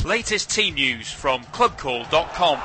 Latest team news from clubcall.com.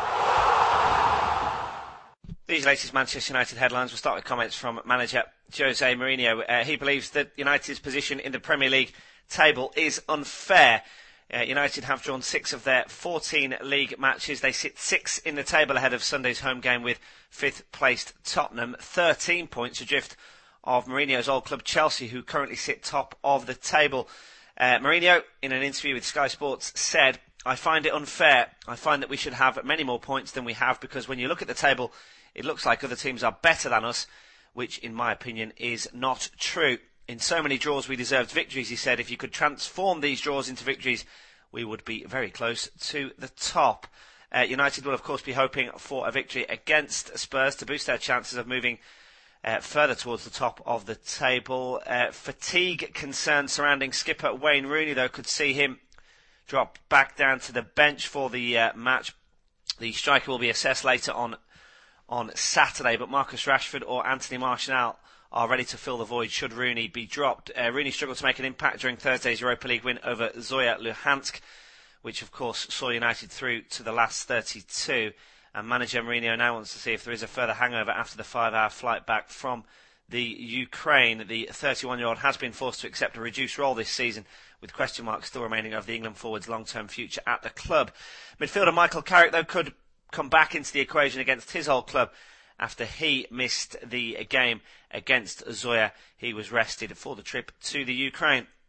These latest Manchester United headlines will start with comments from manager Jose Mourinho. He believes that United's position in the Premier League table is unfair. United have drawn 6 of their 14 league matches. They sit 6th in the table ahead of Sunday's home game with 5th placed Tottenham, 13 points adrift of Mourinho's old club Chelsea, who currently sit top of the table. Mourinho, in an interview with Sky Sports, said, "I find it unfair. I find that we should have many more points than we have, because when you look at the table, it looks like other teams are better than us, which, in my opinion, is not true. In so many draws, we deserved victories," he said. "If you could transform these draws into victories, we would be very close to the top." United will, of course, be hoping for a victory against Spurs to boost their chances of moving further towards the top of the table. Fatigue concerns surrounding skipper Wayne Rooney, though, could see him drop back down to the bench for the match. The striker will be assessed later on Saturday, but Marcus Rashford or Anthony Martial are ready to fill the void should Rooney be dropped. Rooney struggled to make an impact during Thursday's Europa League win over Zoya Luhansk, which of course saw United through to the last 32. And manager Mourinho now wants to see if there is a further hangover after the 5-hour flight back from the Ukraine. The 31-year-old has been forced to accept a reduced role this season, with question marks still remaining over the England forward's long-term future at the club. Midfielder Michael Carrick, though, could come back into the equation against his old club after he missed the game against Zoya. He was rested for the trip to the Ukraine.